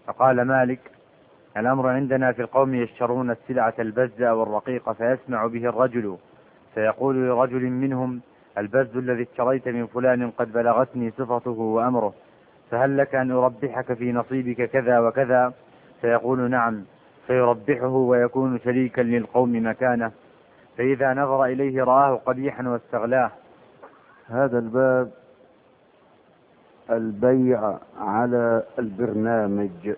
فقال مالك: الأمر عندنا في القوم يشترون السلعة البزة والرقيقة، فيسمع به الرجل فيقول لرجل منهم: البز الذي اشتريت من فلان قد بلغتني صفته وأمره، فهل لك أن أربحك في نصيبك كذا وكذا؟ فيقول: نعم. فيربحه ويكون شريكا للقوم مكانه، فإذا نظر إليه رآه قبيحا واستغلاه. هذا الباب البيع على البرنامج.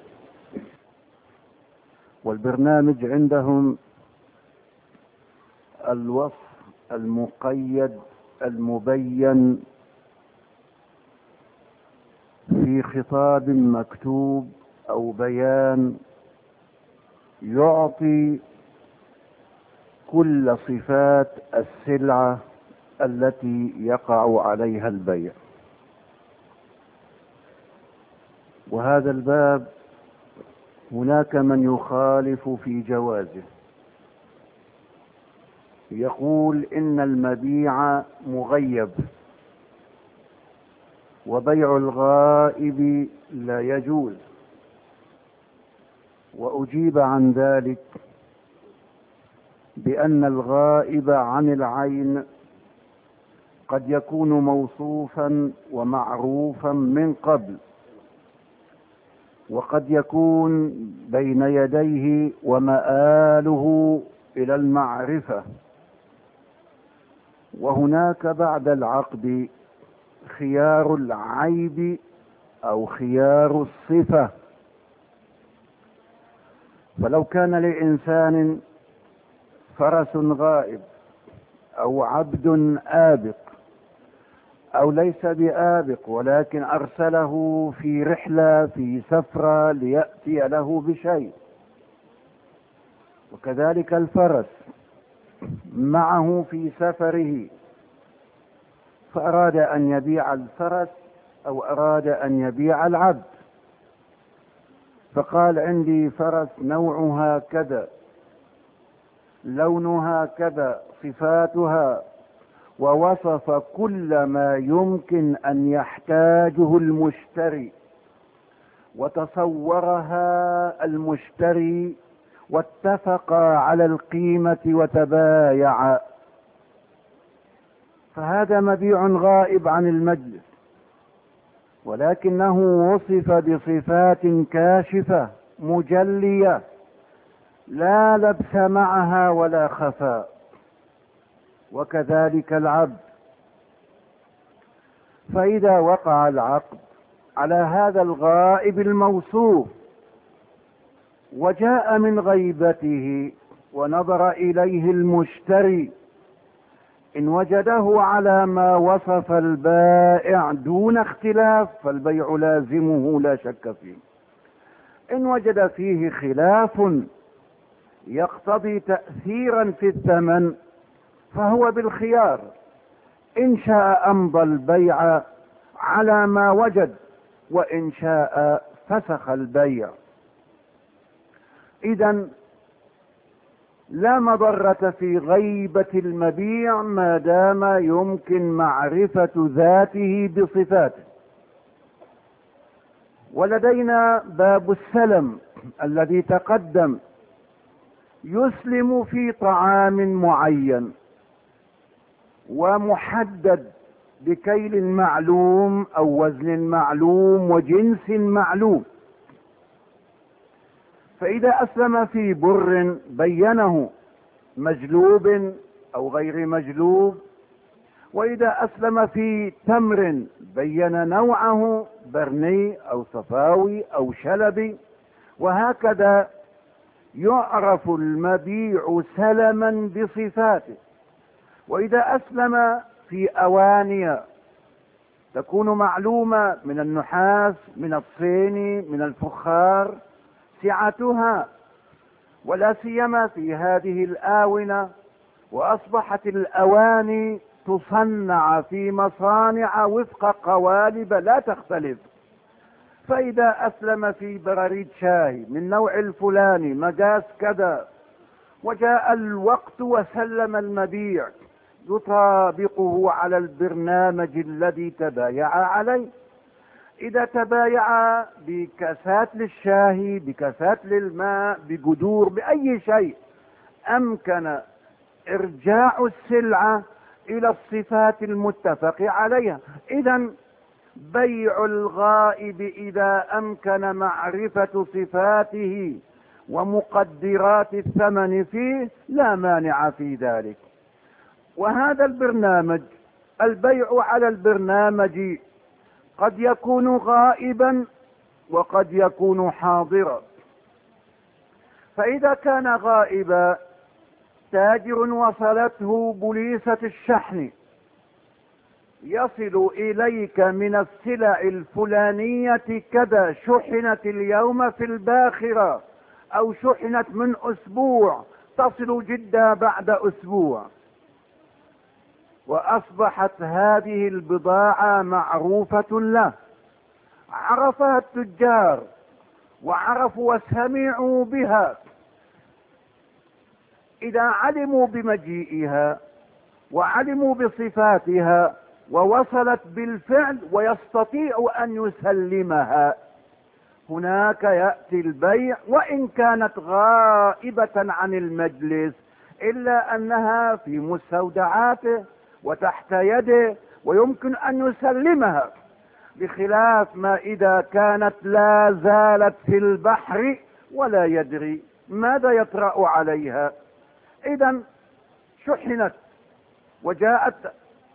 والبرنامج عندهم الوصف المقيد المبين في خطاب مكتوب أو بيان يعطي كل صفات السلعة التي يقع عليها البيع. وهذا الباب هناك من يخالف في جوازه، يقول إن المبيع مغيب وبيع الغائب لا يجوز. وأجيب عن ذلك بأن الغائب عن العين قد يكون موصوفا ومعروفا من قبل، وقد يكون بين يديه ومآله إلى المعرفة، وهناك بعد العقد خيار العيب أو خيار الصفة. فلو كان لإنسان فرس غائب أو عبد آبق أو ليس بآبق ولكن أرسله في رحلة في سفرة ليأتي له بشيء، وكذلك الفرس معه في سفره، فأراد أن يبيع الفرس أو أراد أن يبيع العبد، فقال: عندي فرس نوعها كذا، لونها كذا، صفاتها، ووصف كل ما يمكن أن يحتاجه المشتري، وتصورها المشتري، واتفقا على القيمة وتبايعا، فهذا مبيع غائب عن المجلس، ولكنه وصف بصفات كاشفة مجلية لا لبس معها ولا خفاء. وكذلك العبد، فإذا وقع العقد على هذا الغائب الموصوف وجاء من غيبته ونظر إليه المشتري، إن وجده على ما وصف البائع دون اختلاف فالبيع لازمه لا شك فيه. إن وجد فيه خلاف يقتضي تأثيرا في الثمن فهو بالخيار، إن شاء أمضى البيع على ما وجد، وإن شاء فسخ البيع. إذن لا مضرة في غيبة المبيع ما دام يمكن معرفة ذاته بصفاته. ولدينا باب السلم الذي تقدم، يسلم في طعام معين ومحدد بكيل معلوم أو وزن معلوم وجنس معلوم، فإذا أسلم في بر بينه مجلوب أو غير مجلوب، وإذا أسلم في تمر بين نوعه برني أو صفاوي أو شلبي، وهكذا يعرف المبيع سلما بصفاته. وإذا أسلم في أواني تكون معلومة من النحاس، من الصين، من الفخار سعتها، ولا سيما في هذه الآونة، وأصبحت الأواني تصنع في مصانع وفق قوالب لا تختلف. فإذا أسلم في براريد شاي من نوع الفلاني مقاس كذا، وجاء الوقت وسلم المبيع، يطابقه على البرنامج الذي تبايع عليه. إذا تبايع بكاسات للشاهي، بكاسات للماء، بقدور، بأي شيء، أمكن إرجاع السلعة إلى الصفات المتفق عليها. إذا بيع الغائب إذا أمكن معرفة صفاته ومقدرات الثمن فيه لا مانع في ذلك. وهذا البرنامج، البيع على البرنامج، قد يكون غائبا وقد يكون حاضرا. فإذا كان غائبا، تاجر وصلته بوليسة الشحن: يصل إليك من السلع الفلانية كذا، شحنت اليوم في الباخرة، أو شحنت من أسبوع، تصل جدة بعد أسبوع. وأصبحت هذه البضاعة معروفة له، عرفها التجار وعرفوا وسمعوا بها. إذا علموا بمجيئها وعلموا بصفاتها ووصلت بالفعل ويستطيع أن يسلمها، هناك يأتي البيع، وإن كانت غائبة عن المجلس إلا أنها في مستودعاته وتحت يده ويمكن أن يسلمها، بخلاف ما إذا كانت لا زالت في البحر ولا يدري ماذا يطرأ عليها. إذا شحنت وجاءت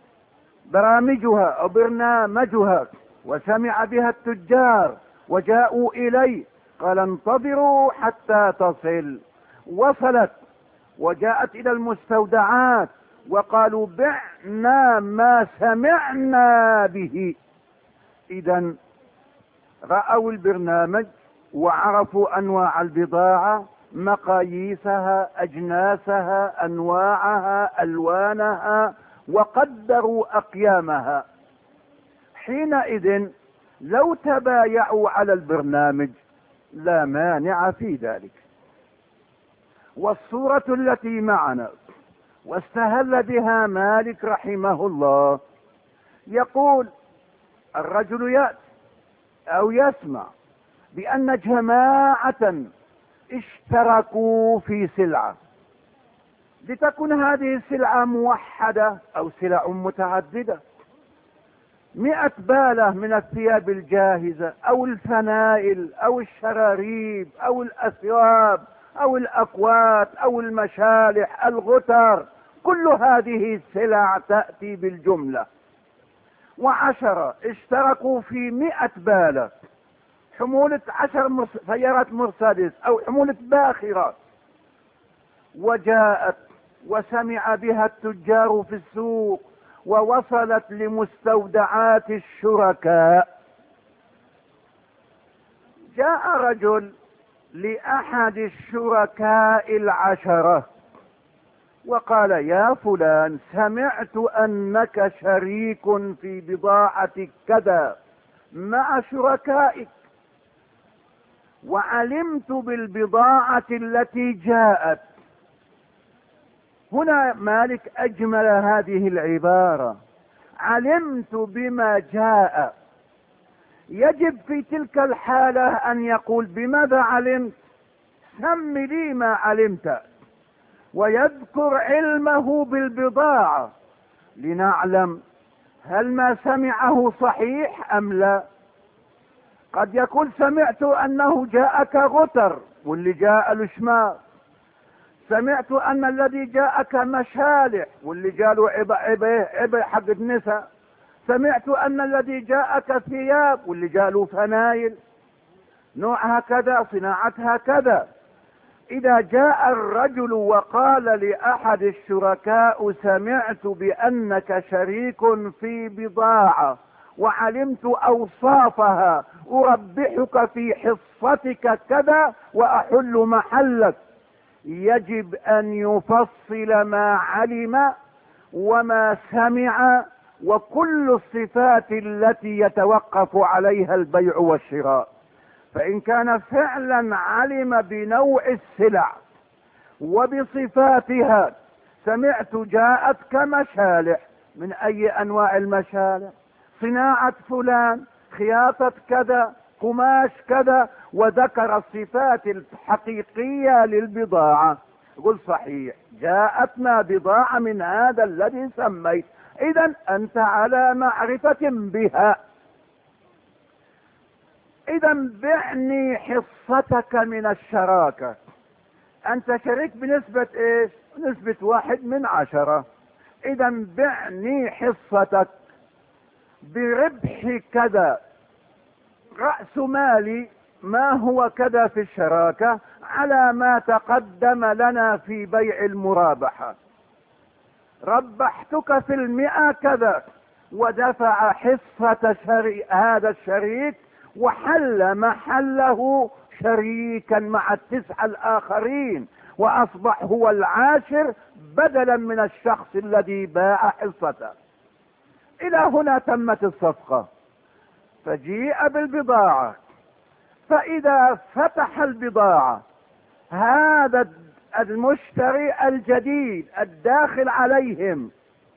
برامجها أو برنامجها وسمع بها التجار وجاءوا إليه، قال: انتظروا حتى تصل. وصلت وجاءت إلى المستودعات وقالوا: بعنا ما سمعنا به. إذا رأوا البرنامج وعرفوا أنواع البضاعة، مقاييسها، أجناسها، أنواعها، ألوانها، وقدروا أقيامها. حينئذ لو تبايعوا على البرنامج لا مانع في ذلك. والصورة التي معنا واستهل بها مالك رحمه الله، يقول: الرجل يأتي أو يسمع بأن جماعة اشتركوا في سلعة، لتكن هذه السلعة موحدة أو سلع متعددة، 100 بالة من الثياب الجاهزة أو الفنائل أو الشراريب أو الأثواب أو الأكوات أو المشالح، الغتر، كل هذه السلع تأتي بالجملة. 10 اشتركوا في 100 بالة، حمولة 10 سيارات مرسيدس أو حمولة باخرة، وجاءت وسمع بها التجار في السوق ووصلت لمستودعات الشركاء. جاء رجل لأحد الشركاء 10 وقال: يا فلان، سمعت أنك شريك في بضاعة كذا مع شركائك، وعلمت بالبضاعة التي جاءت. هنا مالك أجمل هذه العبارة: علمت بما جاء. يجب في تلك الحالة أن يقول: بماذا علمت؟ سم لي ما علمت، ويذكر علمه بالبضاعة لنعلم هل ما سمعه صحيح أم لا. قد يقول: سمعت أنه جاءك غتر واللي جاء له شماغ، سمعت أن الذي جاءك مشالح واللي جاء عبء حق النساء، سمعت أن الذي جاءك ثياب واللي جاء له فنايل، نوعها كذا، صناعتها كذا. إذا جاء الرجل وقال لأحد الشركاء: سمعت بأنك شريك في بضاعة وعلمت أوصافها، أربحك في حصتك كذا وأحل محلك، يجب أن يفصل ما علم وما سمع وكل الصفات التي يتوقف عليها البيع والشراء. فإن كان فعلا علم بنوع السلع وبصفاتها، سمعت جاءت كمشالح، من أي أنواع المشالح؟ صناعة فلان، خياطة كذا، قماش كذا، وذكر الصفات الحقيقية للبضاعة. قل صحيح جاءتنا بضاعة من هذا الذي سميت، اذا انت على معرفة بها. اذا بعني حصتك من الشراكة. انت شريك بنسبة ايش؟ نسبة 1/10. اذا بعني حصتك بربح كذا، رأس مالي ما هو كذا في الشراكة على ما تقدم لنا في بيع المرابحة. ربحتك في 100 كذا، ودفع حصة هذا الشريك، وحل محله شريكا مع ال9 الآخرين، وأصبح هو العاشر بدلا من الشخص الذي باع حصته. إلى هنا تمت الصفقة. فجيء بالبضاعة، فإذا فتح البضاعة هذا المشتري الجديد الداخل عليهم،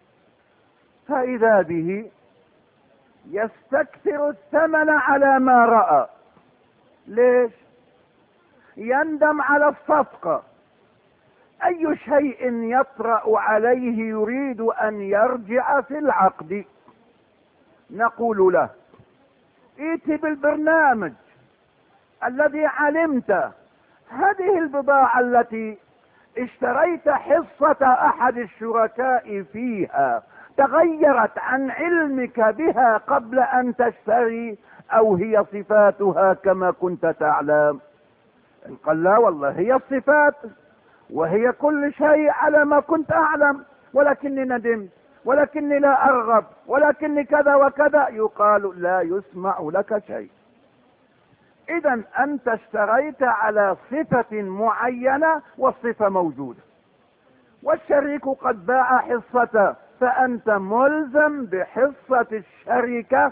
فإذا به يستكثر الثمن على ما رأى. ليش؟ يندم على الصفقة. أي شيء يطرأ عليه يريد أن يرجع في العقد، نقول له ائت بالبرنامج الذي علمت. هذه البضاعة التي اشتريت حصة أحد الشركاء فيها تغيرت عن علمك بها قبل أن تشتري، أو هي صفاتها كما كنت تعلم؟ قال لا والله هي الصفات وهي كل شيء على ما كنت أعلم، ولكني ندمت، ولكني لا أرغب، ولكني كذا وكذا. يقال لا يسمع لك شيء. إذا أنت اشتريت على صفة معينة والصفة موجودة، والشريك قد باع حصته، فأنت ملزم بحصة الشركة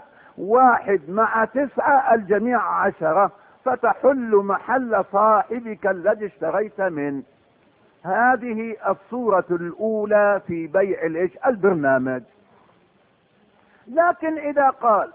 1/9، الجميع 10، فتحل محل صاحبك الذي اشتريت منه. هذه الصورة الأولى في بيع البرنامج. لكن إذا قال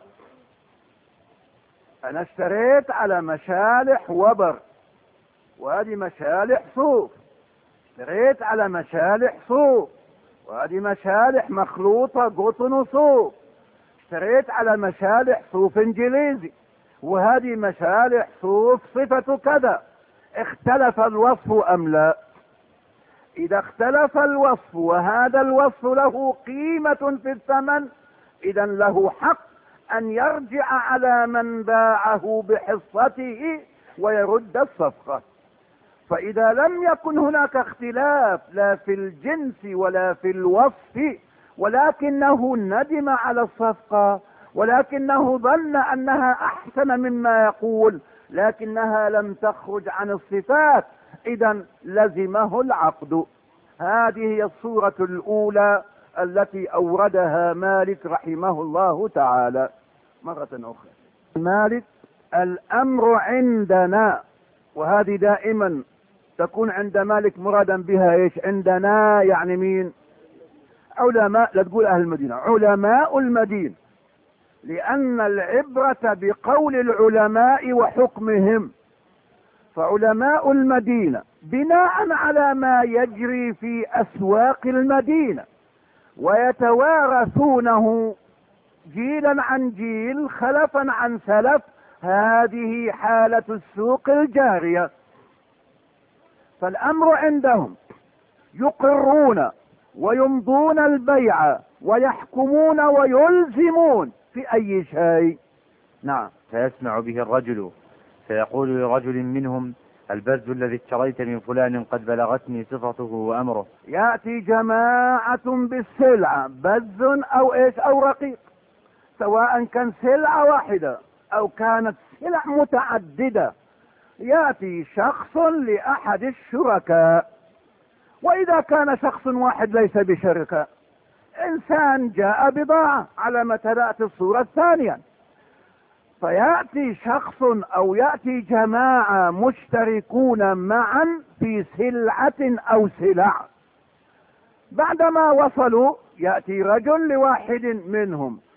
أنا اشتريت على مشالح وبر، وهذه مشالح صوف، اشتريت على مشالح صوف، وهذه مشالح مخلوطة قطن وصوف، اشتريت على مشالح صوف انجليزي، وهذه مشالح صوف صفة كذا، اختلف الوصف أم لا؟ إذا اختلف الوصف وهذا الوصف له قيمة في الثمن، إذا له حق أن يرجع على من باعه بحصته ويرد الصفقة. فإذا لم يكن هناك اختلاف لا في الجنس ولا في الوصف، ولكنه ندم على الصفقة، ولكنه ظن أنها أحسن مما يقول، لكنها لم تخرج عن الصفات، إذا لزمه العقد. هذه هي الصورة الأولى التي أوردها مالك رحمه الله تعالى. مرة أخرى مالك الأمر عندنا، وهذه دائما تكون عند مالك مرادا بها ايش؟ عندنا يعني مين؟ علماء، لا تقول أهل المدينة، علماء المدينة، لأن العبرة بقول العلماء وحكمهم. فعلماء المدينة بناء على ما يجري في أسواق المدينة ويتوارثونه جيلا عن جيل خلفا عن سلف، هذه حالة السوق الجارية. فالأمر عندهم يقرون ويمضون البيع ويحكمون ويلزمون في أي شيء. نعم. فيسمع به الرجل فيقول لرجل منهم البز الذي اشتريت من فلان قد بلغتني صفته وأمره. يأتي جماعة بالسلعة، بز أو إيش أو رقيق، سواء كان سلعة واحدة أو كانت سلع متعددة. يأتي شخص لأحد الشركاء، وإذا كان شخص واحد ليس بشركة، إنسان جاء بضاعة على ما تأتي الصورة الثانية، فيأتي شخص أو يأتي جماعة مشتركون معا في سلعة أو سلع. بعدما وصلوا يأتي رجل لواحد منهم،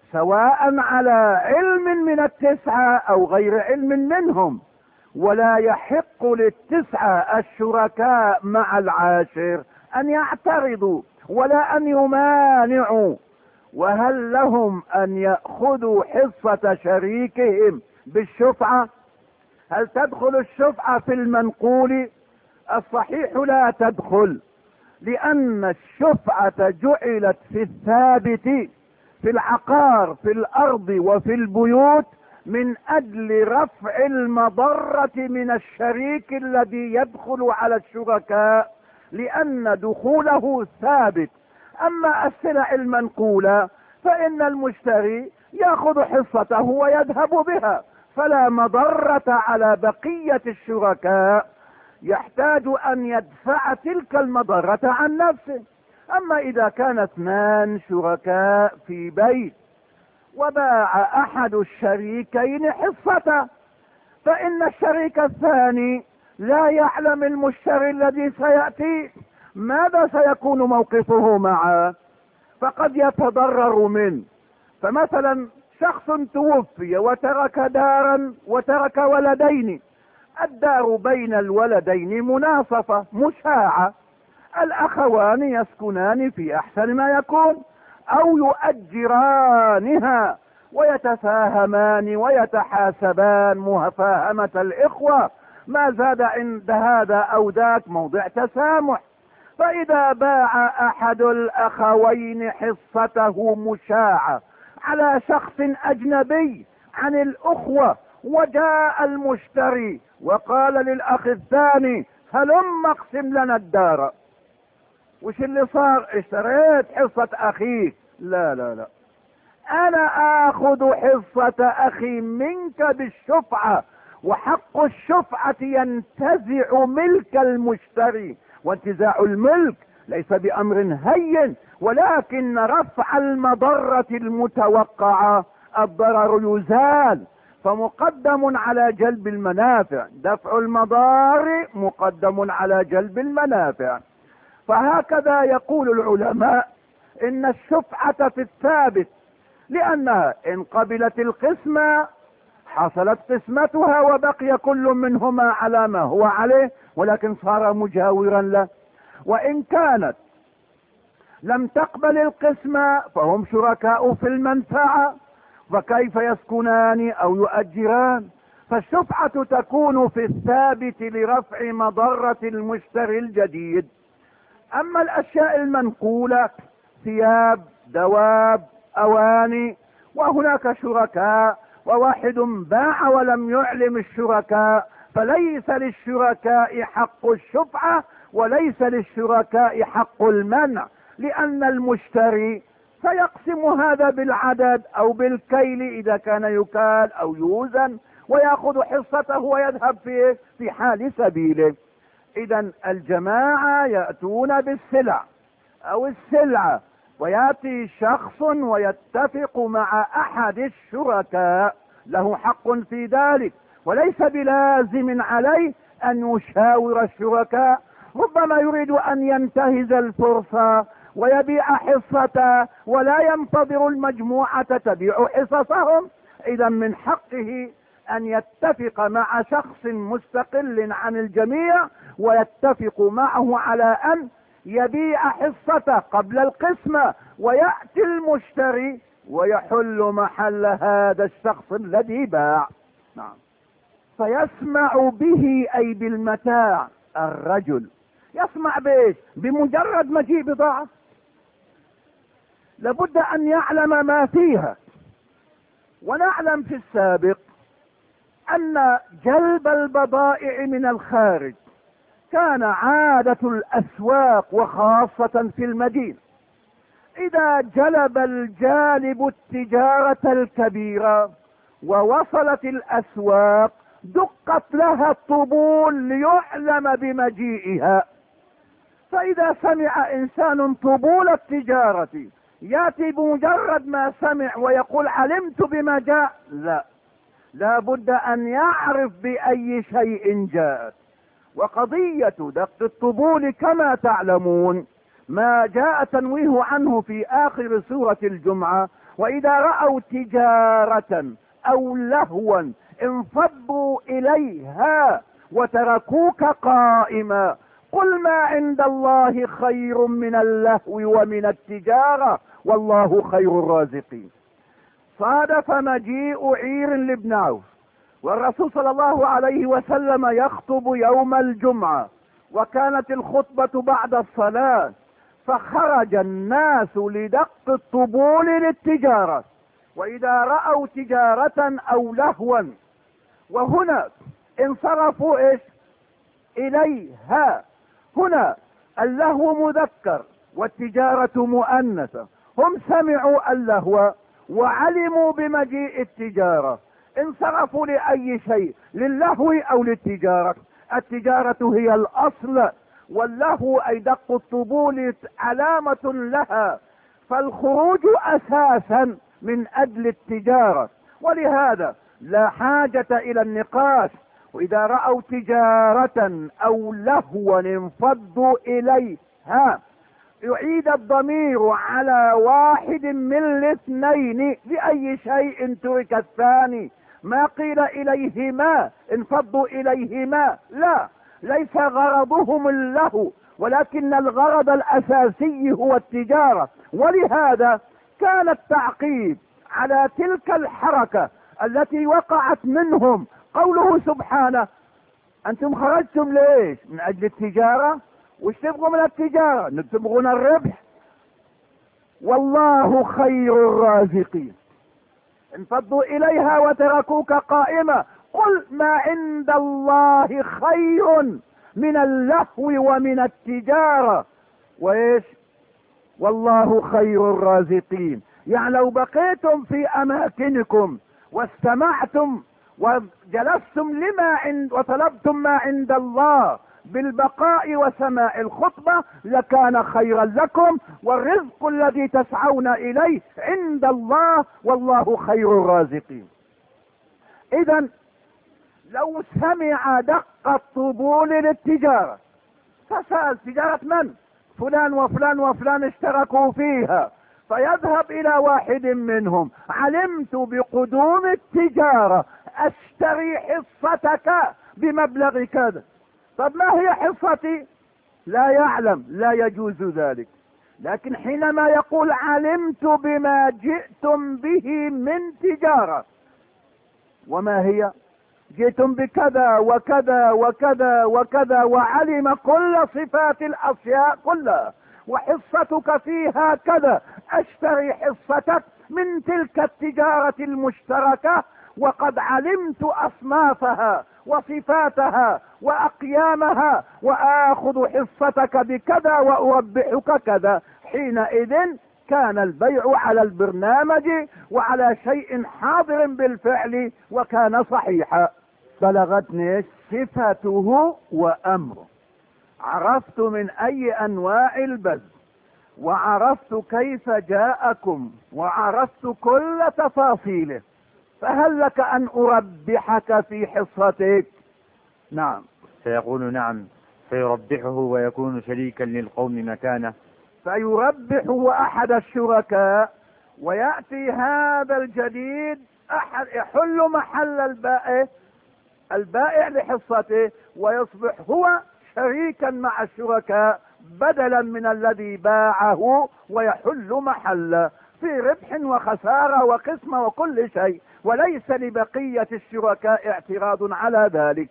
سواء على علم من التسعة او غير علم منهم، ولا يحق للتسعة الشركاء مع العاشر ان يعترضوا ولا ان يمانعوا. وهل لهم ان يأخذوا حصة شريكهم بالشفعة؟ هل تدخل الشفعة في المنقول؟ الصحيح لا تدخل، لان الشفعة جعلت في الثابت في العقار في الارض وفي البيوت من اجل رفع المضرة من الشريك الذي يدخل على الشركاء، لان دخوله ثابت. اما السلع المنقولة فان المشتري ياخذ حصته ويذهب بها، فلا مضرة على بقية الشركاء، يحتاج ان يدفع تلك المضرة عن نفسه. اما اذا كان اثنان شركاء في بيت وباع احد الشريكين حصته، فان الشريك الثاني لا يعلم المشتري الذي سيأتي ماذا سيكون موقفه معه، فقد يتضرر منه. فمثلا شخص توفي وترك دارا وترك ولدين، الدار بين الولدين مناصفة مشاعة، الاخوان يسكنان في احسن ما يكون او يؤجرانها ويتفاهمان ويتحاسبان مفاهمة الاخوة، ما زاد عند هذا او ذاك موضع تسامح. فاذا باع احد الاخوين حصته مشاعة على شخص اجنبي عن الاخوة، وجاء المشتري وقال للاخ الثاني هلم اقسم لنا الدار، وش اللي صار؟ اشتريت حصة اخيك. لا لا لا، انا اخذ حصة اخي منك بالشفعة، وحق الشفعة ينتزع ملك المشتري، وانتزاع الملك ليس بامر هين، ولكن رفع المضرة المتوقعة الضرر يزال، فمقدم على جلب المنافع، دفع المضار مقدم على جلب المنافع. فهكذا يقول العلماء ان الشفعة في الثابت، لانها ان قبلت القسمة حصلت قسمتها وبقي كل منهما على ما هو عليه، ولكن صار مجاورا له. وان كانت لم تقبل القسمة فهم شركاء في المنفعة، فكيف يسكنان او يؤجران؟ فالشفعة تكون في الثابت لرفع مضرة المشتري الجديد. اما الاشياء المنقولة ثياب دواب اواني، وهناك شركاء وواحد باع ولم يعلم الشركاء، فليس للشركاء حق الشفعة وليس للشركاء حق المنع، لان المشتري سيقسم هذا بالعدد او بالكيل اذا كان يكال او يوزن، ويأخذ حصته ويذهب في حال سبيله. اذا الجماعة يأتون بالسلع او السلعة، ويأتي شخص ويتفق مع احد الشركاء، له حق في ذلك، وليس بلازم عليه ان يشاور الشركاء، ربما يريد ان ينتهز الفرصة ويبيع حصته ولا ينتظر المجموعة تبيع حصصهم. اذا من حقه ان يتفق مع شخص مستقل عن الجميع ويتفق معه على ان يبيع حصته قبل القسمة، ويأتي المشتري ويحل محل هذا الشخص الذي باع. نعم. فيسمع به اي بالمتاع. الرجل يسمع بايش؟ بمجرد مجيء بضاعة لابد ان يعلم ما فيها. ونعلم في السابق ان جلب البضائع من الخارج كان عادة الاسواق وخاصة في المدينة، اذا جلب الجالب التجارة الكبيرة ووصلت الاسواق دقت لها الطبول ليعلم بمجيئها. فاذا سمع انسان طبول التجارة ياتي بمجرد ما سمع ويقول علمت بما جاء، لا بد ان يعرف باي شيء جاءت. وقضية دق الطبول كما تعلمون ما جاء تنويه عنه في اخر سورة الجمعة، وإذا رأوا تجارة أو لهوا انفضوا إليها وتركوك قائما. قل ما عند الله خير من اللهو ومن التجارة والله خير الرازقين. صادف مجيء عير لابن عوف والرسول صلى الله عليه وسلم يخطب يوم الجمعة، وكانت الخطبة بعد الصلاة، فخرج الناس لدق الطبول للتجارة، وإذا رأوا تجارة أو لهوا، وهنا انصرفوا ايش إليها. هنا اللهو مذكر والتجارة مؤنثة، هم سمعوا اللهو وعلموا بمجيء التجارة، انصرفوا لأي شيء، للهو أو للتجارة. التجارة هي الأصل، واللهو أي دق الطبول علامة لها، فالخروج أساسا من أجل التجارة، ولهذا لا حاجة إلى النقاش. وإذا رأوا تجارة أو لهوا انفضوا إليها، يعيد الضمير على واحد من الاثنين، لأي شيء ترك الثاني. ما قيل إليهما انفضوا إليهما، لا، ليس غرضهم اللهو، ولكن الغرض الأساسي هو التجارة. ولهذا كان التعقيب على تلك الحركة التي وقعت منهم قوله سبحانه: أنتم خرجتم ليش؟ من أجل التجارة. وش تبغوا من التجارة؟ تبغون الربح، والله خير الرازقين. انفضوا إليها وتركوك قائمة. قل ما عند الله خير من اللهو ومن التجارة، وإيش؟ والله خير الرازقين. يعني لو بقيتم في أماكنكم واستمعتم وجلستم وطلبتم ما عند الله بالبقاء وسماع الخطبة لكان خيرا لكم، والرزق الذي تسعون إليه عند الله، والله خير الرازقين. إذا لو سمع دق الطبول للتجارة فسأل: تجارة من؟ فلان وفلان وفلان اشتركوا فيها، فيذهب إلى واحد منهم: علمت بقدوم التجارة، أشتري حصتك بمبلغ كذا. طب ما هي حصتي؟ لا يعلم، لا يجوز ذلك. لكن حينما يقول: علمت بما جئتم به من تجارة، وما هي؟ جئتم بكذا وكذا وكذا وكذا، وعلم كل صفات الأشياء كلها، وحصتك فيها كذا، أشتري حصتك من تلك التجارة المشتركة، وقد علمت أصنافها وصفاتها وأقيامها، وآخذ حصتك بكذا وأربحك كذا. حينئذ كان البيع على البرنامج وعلى شيء حاضر بالفعل، وكان صحيحا. بلغتني صفته وأمره، عرفت من أي أنواع البذل، وعرفت كيف جاءكم، وعرفت كل تفاصيله، فهل لك أن أربحك في حصتك؟ نعم. فيقول: نعم. فيربحه ويكون شريكا للقوم مكانه، فيربح أحد الشركاء، ويأتي هذا الجديد يحل محل البائع لحصته، ويصبح هو شريكا مع الشركاء بدلا من الذي باعه، ويحل محله في ربح وخسارة وقسمة وكل شيء، وليس لبقية الشركاء اعتراض على ذلك.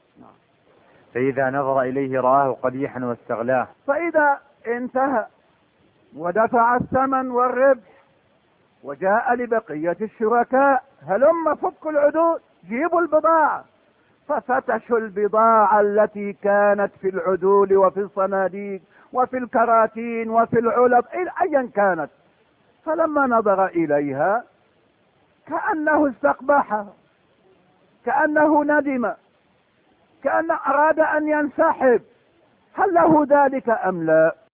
فإذا نظر إليه رآه قبيحا واستغلاه. فإذا انتهى ودفع الثمن والربح وجاء لبقية الشركاء: هلم فك العدود، جيبوا البضاعة. ففتشوا البضاعة التي كانت في العدول وفي الصناديق وفي الكراتين وفي العلب أيا كانت، فلما نظر إليها كأنه استقبحها، كأنه ندم، كأنه أراد أن ينسحب. هل له ذلك أم لا؟